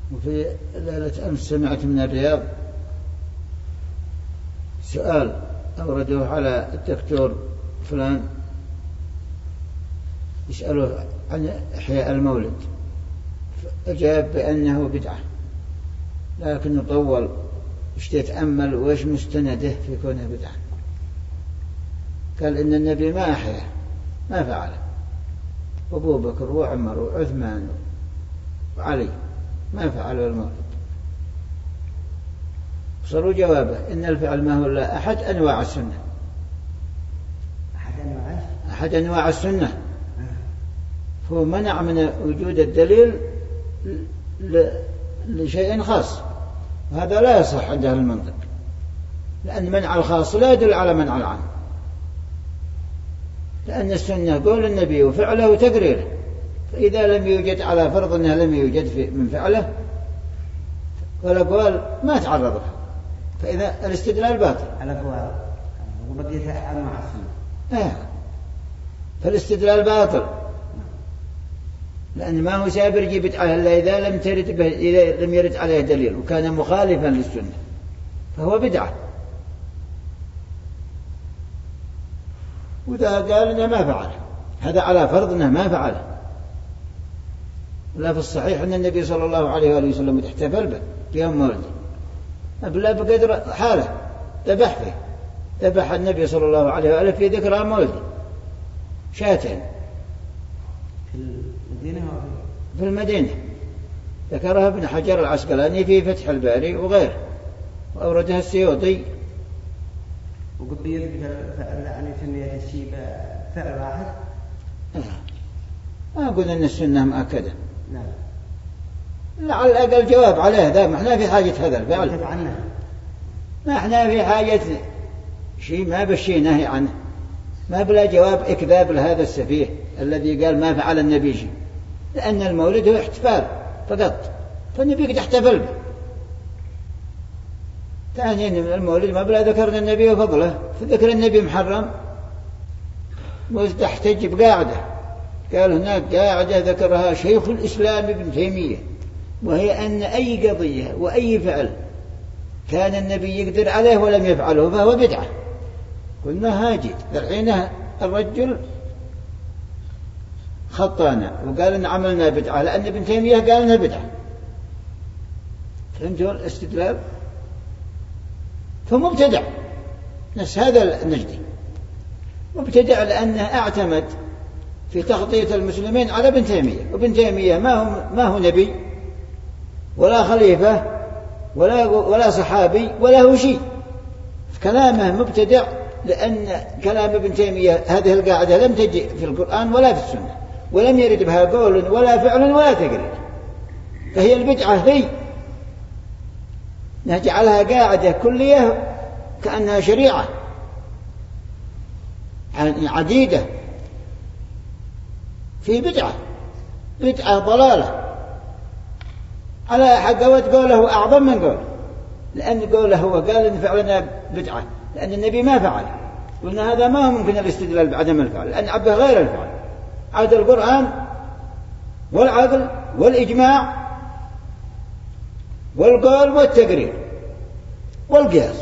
وفي ليلة أمس سمعت من الرياض سؤال أوردوه على الدكتور فلان يسأله عن إحياء المولد، فأجاب بأنه بدعة، لكنه طول وش يتأمل وإيش مستنده في كونه بدعة. قال إن النبي ما أحياه، ما فعله، أبو بكر وعمر وعثمان وعلي ما فعلوا المولد. صاروا جوابه إن الفعل ما هو إلا أحد أنواع السنة، أحد أنواع السنة، فهو منع من وجود الدليل لشيء خاص، وهذا لا يصح عند أهل المنطق، لأن منع الخاص لا يدل على منع العام، لأن السنة قول النبي وفعله وتقريره، فإذا لم يوجد على فرض أنه لم يوجد من فعله والأقوال ما تعرضها، فإذا الاستدلال باطل على أقوال وبقيت مع السنة، فالاستدلال باطل، لأن ما هو سابر يجي بدعة إلا إذا لم يرد عليه دليل وكان مخالفا للسنة فهو بدعة. وإذا قال إنه ما فعل هذا على فرض إنه ما فعل، لا في الصحيح أن النبي صلى الله عليه وآله وسلم احتفل به بيوم مولده، أبلا بقدر حاله ذبح فيه، ذبح النبي صلى الله عليه وآله في ذكرى مولده شاتين في المدينة، ذكرها ابن حجر العسقلاني في فتح الباري وغيره، وأوردها السيوطي. وقبل يعني تنمية الشيء فعل واحد، ما أقول أن السنة مؤكدة، على الأقل جواب عليه ذا، ما احنا في حاجة هذا الفعل، ما احنا في حاجة شيء ما بشي نهي عنه، ما بلا جواب إكذاب لهذا السفيه الذي قال ما فعل النبي شيء، لأن المولد هو احتفال فقط، فالنبي قد احتفل به. ثانيا من المولد ما بلا ذكرنا النبي وفضله، فذكر النبي محرم واحتج بقاعدة، قال هناك قاعدة ذكرها شيخ الإسلام ابن تيمية، وهي أن أي قضية وأي فعل كان النبي يقدر عليه ولم يفعله فهو بدعة. قلنا هاجد الحين الرجل خطانا وقال إن عملنا بدعة، لأن ابن تيمية قال إنها بدعة، فهمتوا الاستدلال؟ فمبتدع نفس هذا النجدي، مبتدع لأنه اعتمد في تغطية المسلمين على ابن تيمية، وابن تيمية ما هو نبي ولا خليفة ولا صحابي ولا هو شيء، كلامه مبتدع، لأن كلام ابن تيمية هذه القاعدة لم تجي في القرآن ولا في السنة، ولم يرد بها قول ولا فعل ولا تقرير، فهي البدعة هي نجعلها قاعدة كلية كأنها شريعة عديدة، في بدعة ضلالة على حقوة قوله أعظم من قوله، لأن قوله هو قال إن فعلنا بدعة لأن النبي ما فعل، قلنا هذا ما هو ممكن الاستدلال بعدم الفعل، لأن عبه غير الفعل، عاد القرآن والعقل والإجماع والقول والتقرير والقياس.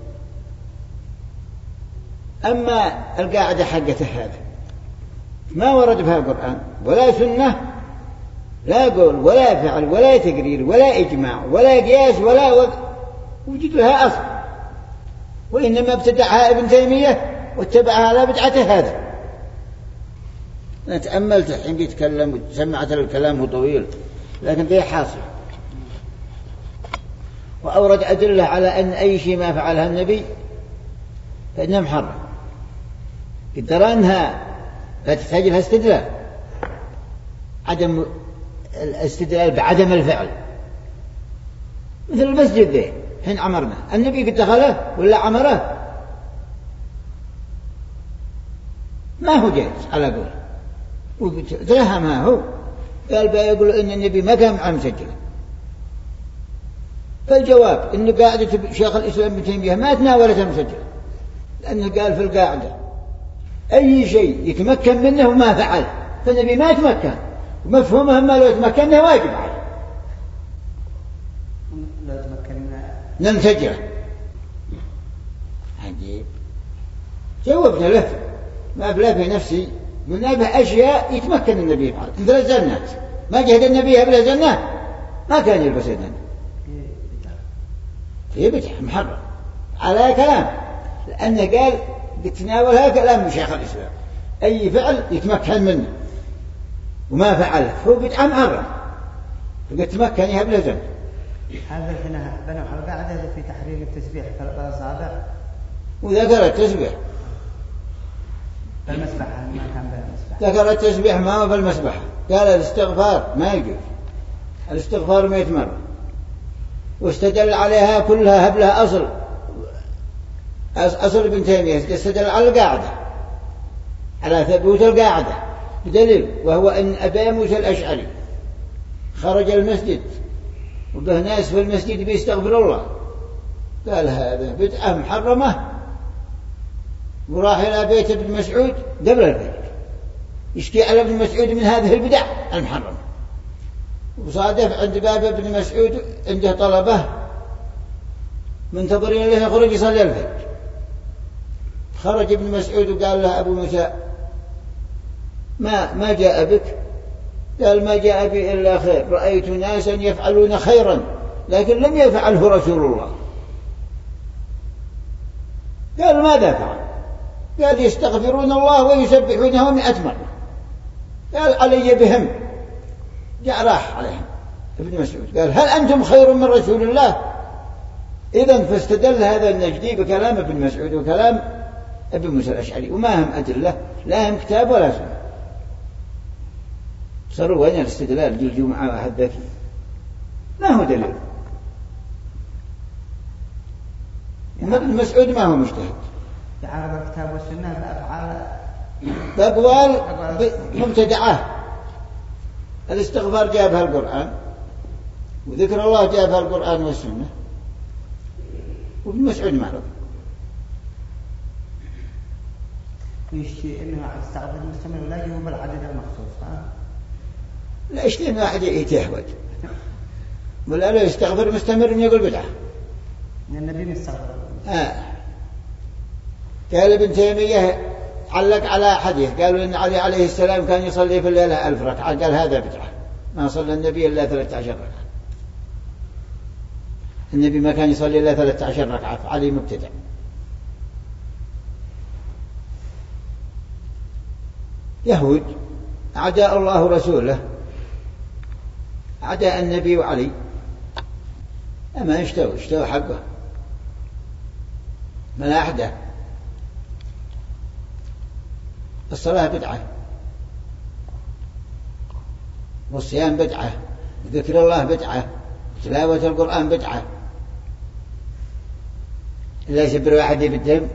أما القاعدة حقته هذا ما ورد بها القرآن ولا سنة، لا قول ولا فعل ولا تقرير ولا إجماع ولا قياس ولا وجد لها أصل، وإنما ابتدعها ابن تيمية واتبعها على بدعته هذا. أنا تأملت الحين بيتكلم وسمعت الكلام طويل، لكن ذي حاصل، وأورد أدلة على أن أي شيء ما فعلها النبي فإنها محرم، قدر أنها لا تحتاج لها استدلال، عدم الاستدلال بعدم الفعل، مثل المسجد ذي حين عمرنا النبي قد دخله ولا عمره ما هو جائز على قول، وترهمها هو قال بيقول إن النبي ما كان معه مسجل. فالجواب إن قاعدة شيخ الإسلام ابن تيمية ما تناولتها مسجل، لأنه قال في القاعدة أي شيء يتمكن منه ما فعل، فالنبي ما يتمكن، ومفهومه ما لو يتمكن واجب عليه، لو تمكنا ننفجره. عجيب. جاوبنا له ما بلا في نفسي من أبه أشياء يتمكن النبي يفعل مثل الزنات. ما جهد النبي بلا زنات ما كان يلبس يدنا في بدعة محرم على كلام، لأنه قال بتناولها كلام من شيخ الإسلام أي فعل يتمكن منه وما فعله هو بدعة محرم فقد تمكن يهب زن. هذا الحين بنوا على قاعدة في تحريم التسبيح في الأصابع وذكر التسبيح بالمسبحة ما كان بالمسبحة. ذكر التسبيح ما هو في المسبحة. قال الاستغفار ما يجوز، الاستغفار 100 مرة، واستدل عليها كلها هبلها أصل ابن تيمية استدل على القاعدة على ثبوت القاعدة بدليل، وهو أن أبا موسى الأشعري خرج المسجد وبه ناس في المسجد بيستغفر الله قال هذا بدعة محرمة، وراح إلى بيت ابن مسعود قبل الفجر يشكي على ابن مسعود من هذه البدع المحرمة، وصادف عند باب ابن مسعود عنده طلبة منتظرين له يخرج يصلي الفجر. خرج ابن مسعود وقال له أبو موسى ما جاء بك؟ قال ما جاء بي إلا خير، رأيت ناسا يفعلون خيرا لكن لم يفعله رسول الله. قال ماذا فعل؟ قال يستغفرون الله ويسبحونه 100 مرة. قال علي بهم. جاء راح عليهم ابن مسعود قال هل أنتم خير من رسول الله؟ إذن فاستدل هذا النجدي بكلام ابن مسعود وكلام ابن موسى الأشعري وما هم أدلة لا هم كتاب ولا سنة. صاروا وين الاستدلال جل جمعة واحد ذكي ما هو دليل. ابن مسعود ما هو مجتهد تعارض الكتاب والسنة بأفعال بأقوال مبتدعة. الاستغفار جابها القرآن وذكر الله جابها القرآن والسنة، وابن مسعود ما له. يشتي إنه استغفر مستمر ولا يجيبه بالعدد المخصوص. لا يشتي إنه أحد يتهود ولا لا يستغفر مستمر من يقول بدعة. النبي مستغفر. قال ابن تيمية علق على حديث قالوا إن علي عليه السلام كان يصلي في الليلة 1000 ركعة، قال هذا بدعة ما صلى النبي إلا 13 ركعة. النبي ما كان يصلي إلا 13 ركعة فعلي مبتدع. يهود أعداء الله ورسوله أعداء النبي وعلي أما اشتوا حقه ملاحدة. الصلاة بدعة والصيام بدعة وذكر الله بدعة وتلاوة القرآن بدعة. إلا يسبر واحد بالدم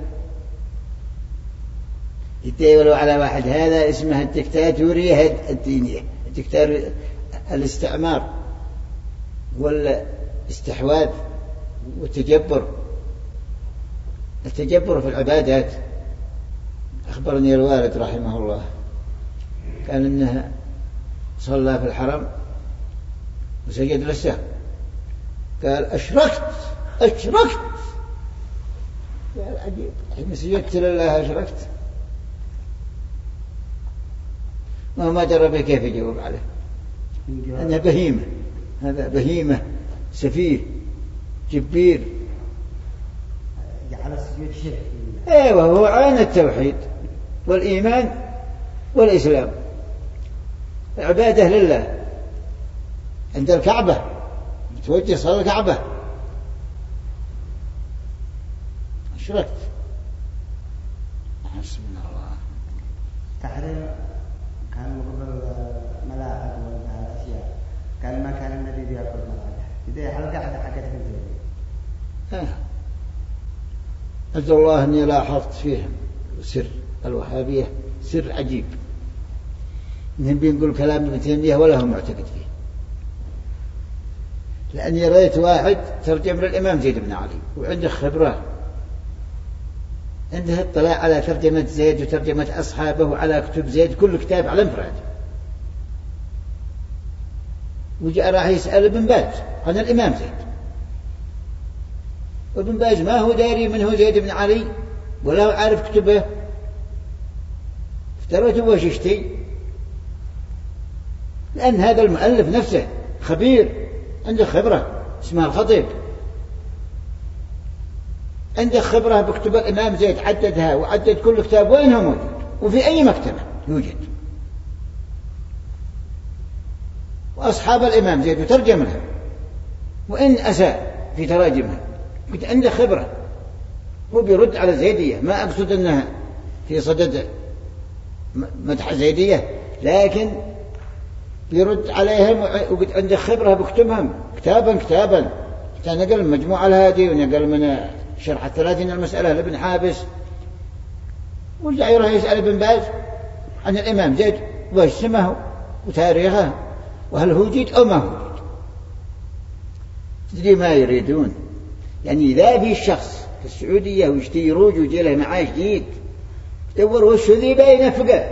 يتيولوا على واحد هذا اسمها الدكتاتورية الدينية، الاستعمار والاستحواذ والتجبر. التجبر في العبادات. أخبرني الوالد رحمه الله كان إنه صلى في الحرم وسجد للسهو قال أشركت. قال عجيب حين سجدت لله أشركت. ما درى كيف يجاوب عليه. أنا بهيمة، هذا بهيمة سفيه جبير. على السجود شرك. ايوه هو عين التوحيد والإيمان والإسلام. عبادة لله عند الكعبة توجه صلى الكعبة أشركت. حسبنا الله. تحريم كان قبل ملاعب والأشياء كان ما كان النبي بيأكل ملاعب إذا حلقة حكت من أجل الله أني لاحظت فيهم سر الوهابية سر عجيب إنهم بينقل كلام ابن تيمية ولا هم معتقد فيه. لأني رأيت واحد ترجم للإمام زيد بن علي وعنده خبرة، عنده اطلاع على ترجمة زيد وترجمة أصحابه وعلى كتب زيد كل كتاب على انفراد. وجاء راح يسأل ابن باز عن الإمام زيد وابن باز ما هو داري من هو زيد بن علي ولا هو عارف كتبه، افترته وششتي، لأن هذا المؤلف نفسه خبير عنده خبرة اسمها الخطيب، عنده خبرة بكتب الإمام زيد، عددها وعدد كل كتاب وين هو موجود وفي أي مكتبة يوجد، وأصحاب الإمام زيد وترجم لها، وإن أساء في تراجمها قد عنده خبرة، هو بيرد على الزيدية، ما أقصد أنها في صدد مدح زيدية، لكن بيرد عليهم وقد عنده خبرة بكتبهم كتابا كتابا، نقل من مجموعة الهادي ونقل من شرح 30 المسألة لابن حابس، ورجع يروح يسأل ابن باز عن الإمام زيد وش اسمه وتاريخه وهل هو جيد أو ما هو جيد. تدري ما يريدون، يعني إذا في شخص في السعودية ويشتي يروج ويجي له معاش جيد دور وش ذي بينفقه،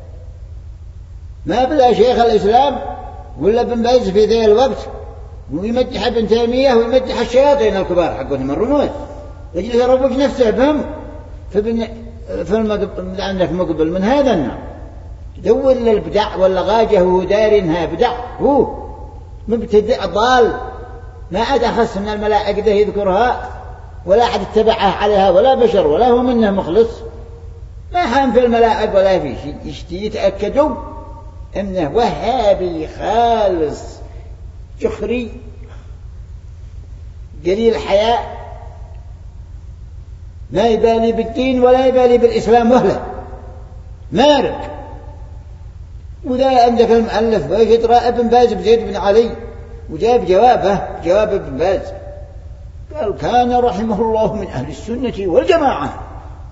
ما بلا شيخ الإسلام ولا ابن باز في ذي الوقت ويمدح ابن تيمية ويمدح الشياطين الكبار حقهم الرموز، يجلس يروج نفسه بهم، عندك مقبل من هذا النوع دور للبدع ولا غاجه وهو داري انها بدع، هو مبتدع ضال ما عاد أخص من الملائكة ده يذكرها ولا أحد اتبعها عليها ولا بشر ولا هو منه مخلص، ما حام في الملائكة ولا في شيء، يشتي يتأكدوا انه وهابي خالص جخري قليل حياء ما يبالي بالدين ولا يبالي بالإسلام وهله مارق. وذا عندك المؤلف ويشترى ابن باز بزيد بن علي وجاب جواب ابن باز قال كان رحمه الله من أهل السنة والجماعة،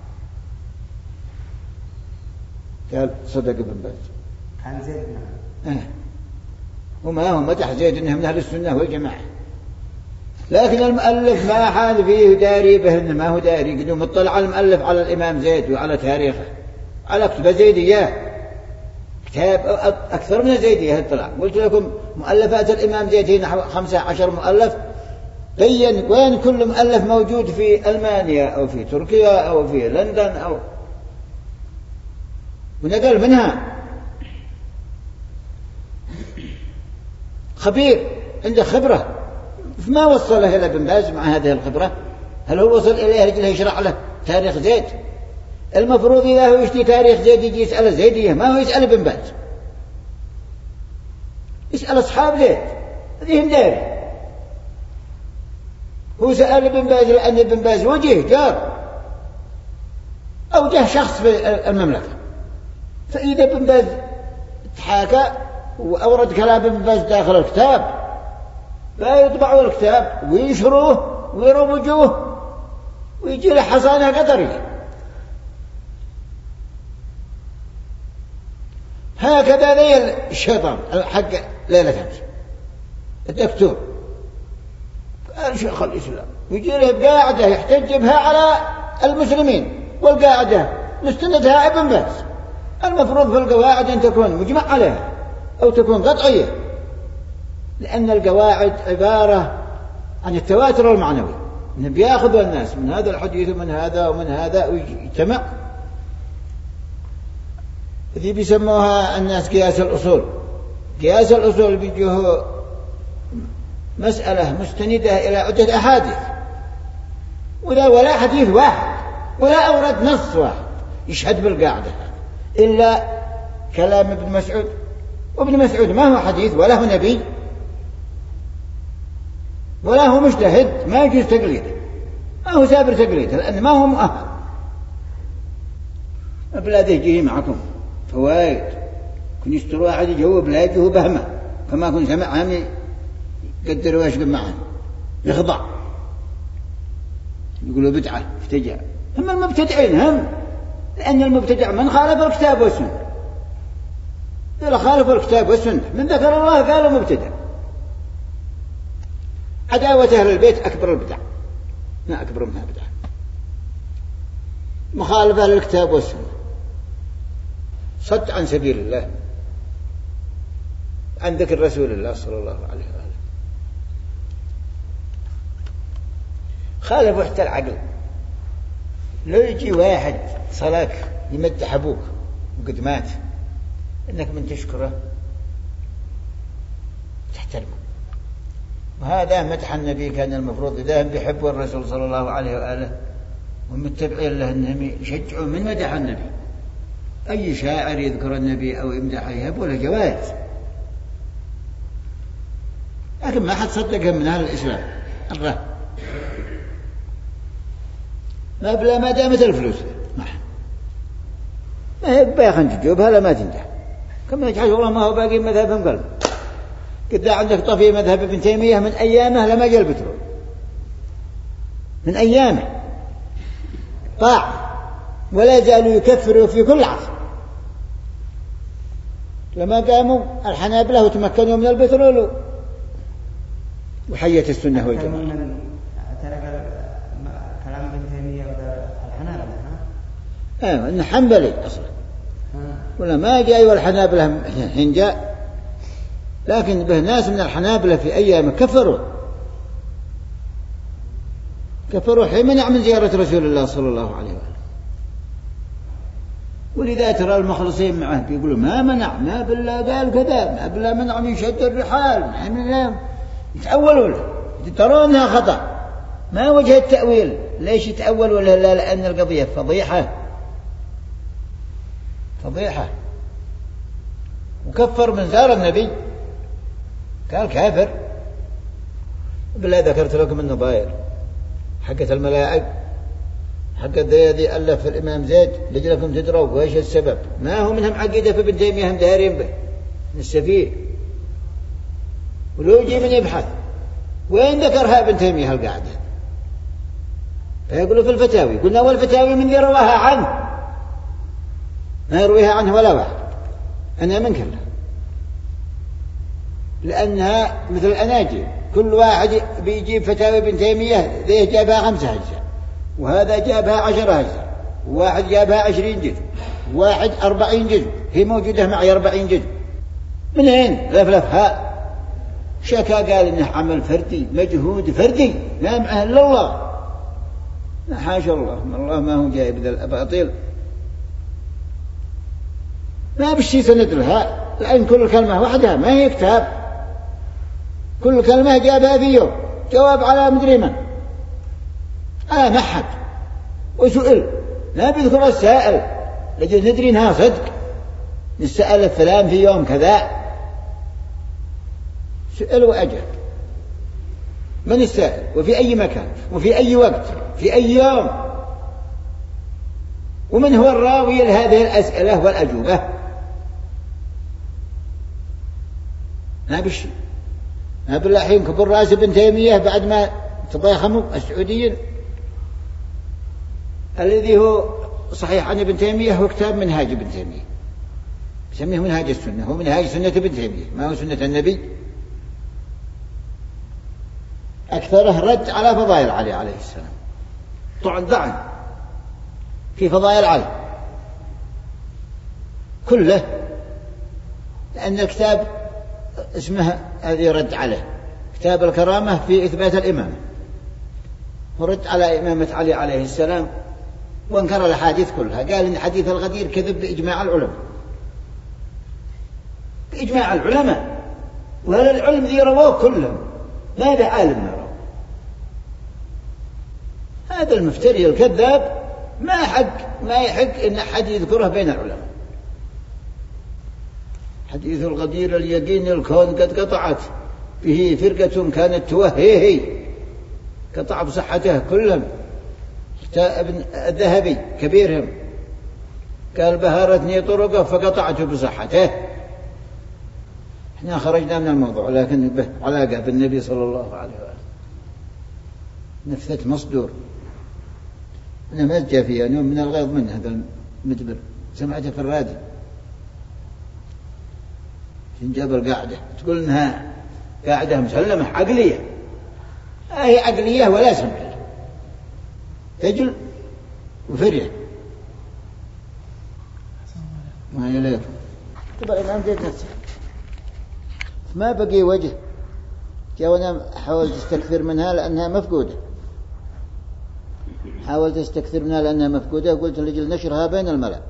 قال صدق ابن باز عن زيد بن علي وما هو مدح زيد انه من أهل السنة والجماعة، لكن المؤلف ما حال فيه داري به إنه ما هو داري، قد مطلع المؤلف على الإمام زيد وعلى تاريخه على كتب زيدية، كتاب أكثر من زيدية اطلع، قلت لكم مؤلفات الإمام زيد هي نحو 15 مؤلف، بين وين كل مؤلف موجود في ألمانيا أو في تركيا أو في لندن أو ونقل منها، خبير عنده خبرة، فما وصله إلى ابن باز مع هذه الخبرة؟ هل هو وصل إليه رجله يشرح له تاريخ زيد؟ المفروض إذا هو يشتي تاريخ زيد يجي يسأل الزيدية، ما هو يسأل ابن باز، يسأل أصحاب زيد هذه داري. هو سأل ابن باز لأن ابن باز وجه جار أو جه شخص في المملكة، فإذا ابن باز تحاكى وأورد كلام ابن باز داخل الكتاب لا يطبعوا الكتاب وينشروه ويروجوه ويجي له حصانة قدرية. هكذا ذي الشيطان حق ليلة أمس الدكتور قال شيخ الإسلام ويجي له قاعدة يحتج بها على المسلمين، والقاعدة مستندها ابن باز، المفروض في القواعد أن تكون مجمع عليها أو تكون قطعية، لأن القواعد عبارة عن التواتر المعنوي، إنه بياخذوا الناس من هذا الحديث ومن هذا ومن هذا ويجتمع، ذي بيسموها الناس قياس الأصول. قياس الأصول بيجوه مسألة مستندة إلى عدة أحاديث ولا حديث واحد ولا أورد نص واحد يشهد بالقاعدة إلا كلام ابن مسعود، وابن مسعود ما هو حديث ولا هو نبي ولا هو مجتهد، ما يجوز تقليده، ما هو سابر تقليده لأن ما هو مؤهل. بلاده يجي معكم فوائد كن يشتروا واحد يجاوب لا يجوه بهمه كما كن سمع هم يقدروا ويشقب معه يخضع يقولوا بدعة افتجع، هم المبتدعين هم، لأن المبتدع من خالف الكتاب والسنة، إذا خالفوا الكتاب والسنة من ذكر الله قالوا مبتدع. عداوة أهل البيت أكبر البدع، ما أكبر منها بدعة، مخالفة للكتاب والسنة، صد عن سبيل الله، عن ذكر رسول الله صلى الله عليه وآله. خالفوا حتى العقل. لو يجي واحد صلاك يمدح أبوك وقد مات، إنك من تشكره تحترمه. وهذا مدح النبي كان المفروض إذا هم بيحبوا الرسول صلى الله عليه وآله ومتبعين له أنهم يشجعوا من مدح النبي. أي شاعر يذكر النبي أو يمدحه يهبوا له جوائز، لكن ما حد صدقهم من أهل الإسلام. الله ما بلا ما دامت الفلوس ما هي باخن تجوبها لا ما تنجح. كما يجحش والله ما هو باقي مذهبهم قلب. قد عندك طفي مذهب ابن تيمية من أيامه لما جاء البترول، من أيامه طاع ولا زالوا يكفروا في كل عصر. لما قاموا الحنابلة وتمكنوا من البترول وحيت السنة والجماعة. ترك كلام ابن تيمية الحنابلة إنه حنبلي أصلا ولا ما جاء والحنابلة حين جاء، لكن به ناس من الحنابلة في أيام كفروا حين منع من زيارة رسول الله صلى الله عليه وآله. ولذا ترى المخلصين معه بيقولوا ما منع، ما بالله قال كذا، ما بالله منع من شد الرحال، ما بالله يتأولوا له، ترونها خطأ. ما وجه التأويل؟ ليش يتأولوا له؟ لا، لأن القضية فضيحة. وكفر من زار النبي قال كافر. بالله ذكرت لكم النظائر حقت الملاعب حقت ذي ألف الإمام زيد لجلكم تدروا وإيش السبب. ما هو منهم عقيدة في ابن تيمية هم دارين به من السفيه. ولو يجي من يبحث وين ذكرها ابن تيمية القاعدة، فيقولوا في الفتاوي. قلنا والفتاوي من يرواها عنه، ما يرويها عنه ولا واحد. أنا من كله، لأنها مثل الأناجيل، كل واحد بيجيب فتاوي ابن تيمية ذي جابها 5 أجزاء، وهذا جابها 10 أجزاء، وواحد جابها 20 جزء، واحد 40 جزء. هي موجودة معي 40 جزء. من هين لفلفها؟ شكا قال إنه عمل فردي، مجهود فردي، لا معه إلا الله. حاشا الله ما هو جايب ذا الأباطيل. ما بشي سند لها، لأن كل كلمة وحدها ما هي كتاب، كل كلمة جابها في يوم جواب على مدري من، على محد وسئل. لا بيذكر السائل لجل ندري إنها صدق. نسأل الفلان في يوم كذا، سئل وأجل. من السائل وفي أي مكان وفي أي وقت في أي يوم، ومن هو الراوي لهذه الأسئلة والأجوبة. ما بشي. ما بالله حين كبر رأس ابن تيمية بعد ما تضاخموا السعوديين. الذي هو صحيح عن ابن تيمية هو كتاب منهاج ابن تيمية، يسميه منهاج السنة. هو منهاج سنة ابن تيمية، ما هو سنة النبي. أكثره رد على فضائل علي عليه السلام، طعن في فضائل علي كله، لأن الكتاب اسمه الذي رد عليه كتاب الكرامة في إثبات الإمامة، ورد على إمامة علي عليه السلام، وانكر الحديث كلها. قال إن حديث الغدير كذب بإجماع العلماء، بإجماع العلماء، وهذا العلم ذي رواه كلهم، ماذا عالم ما رواه. هذا المفتري الكذاب ما يحق إن أحد يذكره بين العلماء. حديث الغدير اليقين الكون قد قطعت به فرقة كانت توهيه، قطع بصحته كلهم. ابن الذهبي كبيرهم قال بهارتني طرقه فقطعته بصحته. احنا خرجنا من الموضوع، لكن به علاقة بالنبي صلى الله عليه وآله. نفثة مصدور أنا ما جاء فيها نوم من الغيظ من هذا المدبر، سمعته في الراديو في جاب القاعدة تقول إنها قاعدة مسلمة عقلية. هي عقلية ولا سمعت تجل وفرية ما يليق. طبعا الآن جيت نفسي ما بقي وجه، جاء وأنا حاولت استكثر منها لأنها مفقودة. حاولت استكثر منها لأنها مفقودة، قلت لجل نشرها بين الملأ،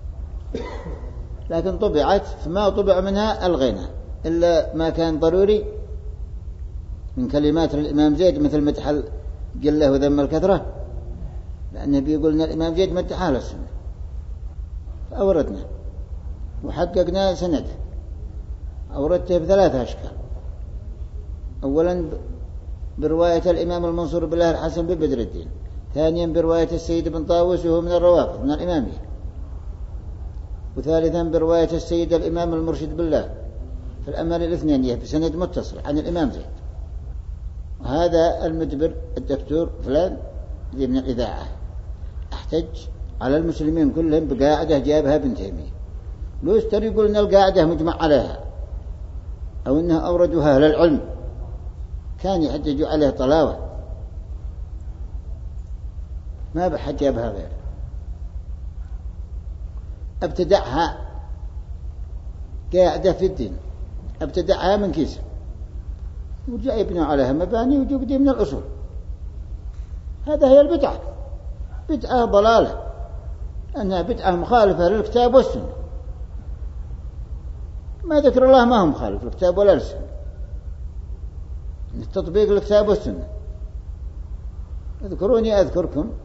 لكن طبعت، فما طبع منها ألغينا إلا ما كان ضروري من كلمات الإمام زيد، مثل مدح القلة وذم الكثرة، لأنه بيقولنا الإمام زيد مدح أهل السنة، فأوردنا وحققنا سنده. أوردته بثلاثة أشكال. أولا برواية الإمام المنصور بالله الحسن ببدر الدين، ثانيا برواية السيد بن طاووس وهو من الروافض من الإمامية، وثالثا برواية السيد الإمام المرشد بالله في الأمل الاثنينية بسند متصل عن الإمام زيد. وهذا المدبر الدكتور فلان ذي من الإذاعة احتج على المسلمين كلهم بقاعدة جابها ابن تيمية، لو يستر يقول إن القاعدة مجمع عليها أو إنها أوردوها للعلم، كان يحتجوا عليه طلاوة، ما بحد جابها غير. ابتدعها قاعدة في الدين، ابتدعها من كيسه وجاء يبنوا عليها مباني وجوب دي من الأصول. هذا هي البدعة، بدعة ضلالة، أنها بدعة مخالفة للكتاب والسنة. ما ذكر الله ما هو مخالف للكتاب ولا للسنة، التطبيق للكتاب والسنة. اذكروني أذكركم